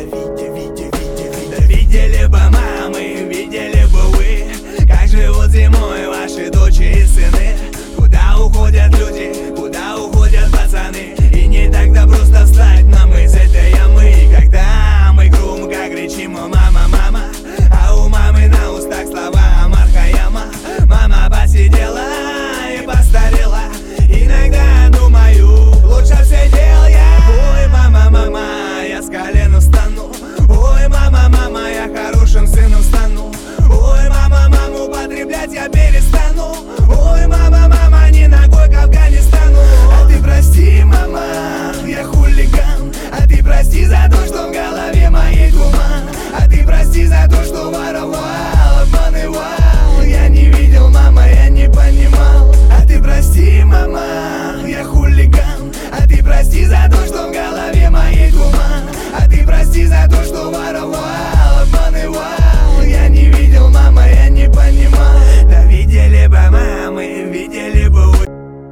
Видели бы мамы, видели бы вы, как живут зимой ваши дочери и сыны. Куда уходят люди, куда уходят пацаны. И не так-то просто встать нам из этой ямы. И когда мы громко кричим: мама, мама, а у мамы на устах слова Мархаяма. Мама посидела и постарела. Иногда думаю, лучше б сидел я. Ой, мама, мама, я с колен встану. Ой, мама, мама, я хорошим сыном стану. Ой, мама, маму потреблять я перестану. Ой, мама, мама, не ногой к Афганистану. А ты прости, мама, я хулиган. А ты прости за то, что в голове моей туман. А ты прости за то, что воровал, обманывал. Я не видел, мама, я не понимал. А ты прости, мама, я хулиган. А ты прости за то, что в голове моей туман. А ты прости за то, что воровал, обманывал. Я не видел, мама, я не понимал. Да видели бы мамы, видели бы вы.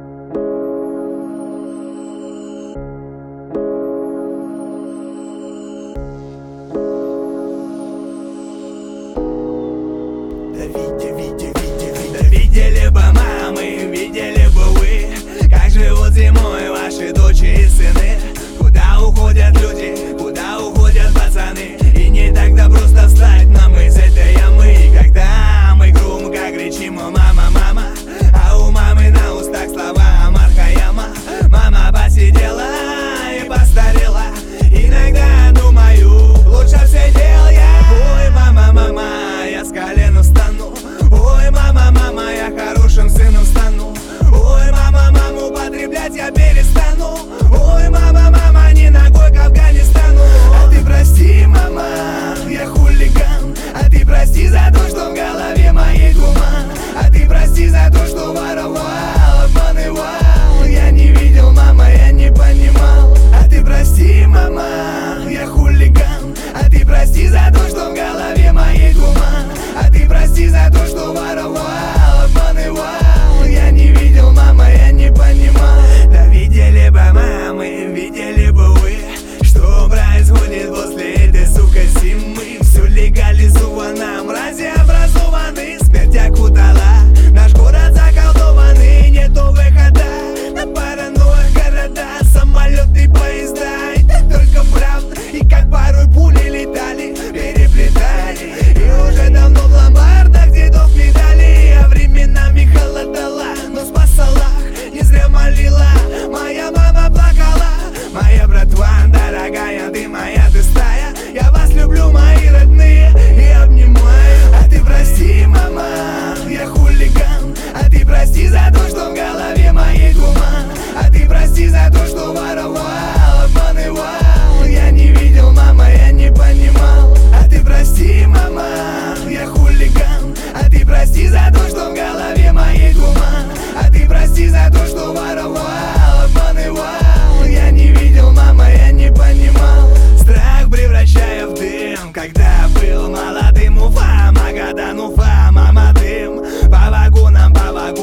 Да видели бы мамы, видели бы вы, как живут зимой ваши дочери и сыны. Куда уходят люди, куда уходят пацаны. И не так-то просто встать нам из этой ямы. И когда мы громко кричим: мама, мама, а у мамы на устах слова Мархаяма. Мама посидела и постарела. Иногда думаю, лучше б сидел я. Ой, мама, мама, я с колен встану. Ой, мама, мама, я хорошим сыном стану. Ой, мама, маму потреблять я перестану. Ой, мама, мама, не ногой к Афганистану. А ты прости, мама, я хулиган. А ты прости за то, что в голове моей туман. А ты прости за то, что воровал, обманывал. Я не видел, мама, я не понимал. А ты прости, мама, я хулиган. А ты прости за то, что в голове моей туман. А ты прости за то, что воровал, обманывал. Я не видел, мама, я не понимал. Да видели бы мамы, видели бы вы, что происходит после этой, сука, зимы. Все легализовано, мрази образованы. Смерть окутала наш город заколдованный. Нету выхода на паранойя города, самолеты, поезда. И так только правда, и как порой пули летали, переплетали. И уже давно в ломбардах дедов медали. А временами холодала, но спасала. Не зря молила, моя мама плакала. Моя братва, дорогая, ты моя, ты стая. Я вас люблю, мои родные, и обнимаю. А ты прости, мама, я хулиган. А ты прости за то, что в голове моей туман. А ты прости за то, что воровал, обманывал. Я не видел, мама, я не понимал. А ты прости, мама, я хулиган. А ты прости за то, что в голове моей туман. А ты прости за то, что воровал, обманывал. Я не видел, мама, я не понимал. Страх превращая в дым, когда был молодым. Уфа, Магадан, Уфа, мама, дым. По вагонам,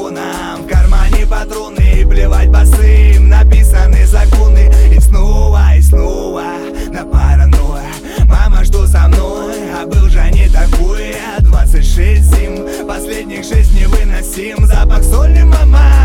в кармане патроны. И плевать босым, написаны законы. И снова на паранойя. Мама, что со мной? А был же не такой. 26 зим, последних 6 невыносим. Запах соли, мама.